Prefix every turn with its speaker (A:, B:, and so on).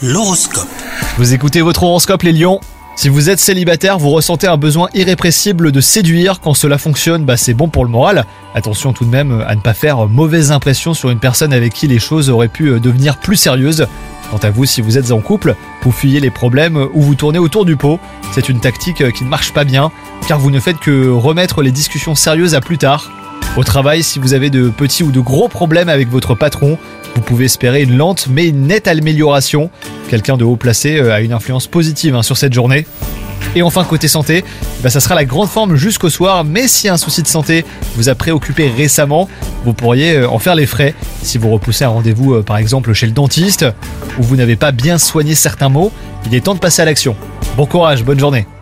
A: L'horoscope.
B: Vous écoutez votre horoscope les lions. Si vous êtes célibataire, vous ressentez un besoin irrépressible de séduire. Quand cela fonctionne, c'est bon pour le moral. Attention tout de même à ne pas faire mauvaise impression sur une personne avec qui les choses auraient pu devenir plus sérieuses. Quant à vous, si vous êtes en couple, vous fuyez les problèmes ou vous tournez autour du pot. C'est une tactique qui ne marche pas bien, car vous ne faites que remettre les discussions sérieuses à plus tard. Au travail, si vous avez de petits ou de gros problèmes avec votre patron, vous pouvez espérer une lente mais une nette amélioration. Quelqu'un de haut placé a une influence positive sur cette journée. Et enfin côté santé, ça sera la grande forme jusqu'au soir, mais si un souci de santé vous a préoccupé récemment, vous pourriez en faire les frais. Si vous repoussez un rendez-vous par exemple chez le dentiste, ou vous n'avez pas bien soigné certains maux, il est temps de passer à l'action. Bon courage, bonne journée.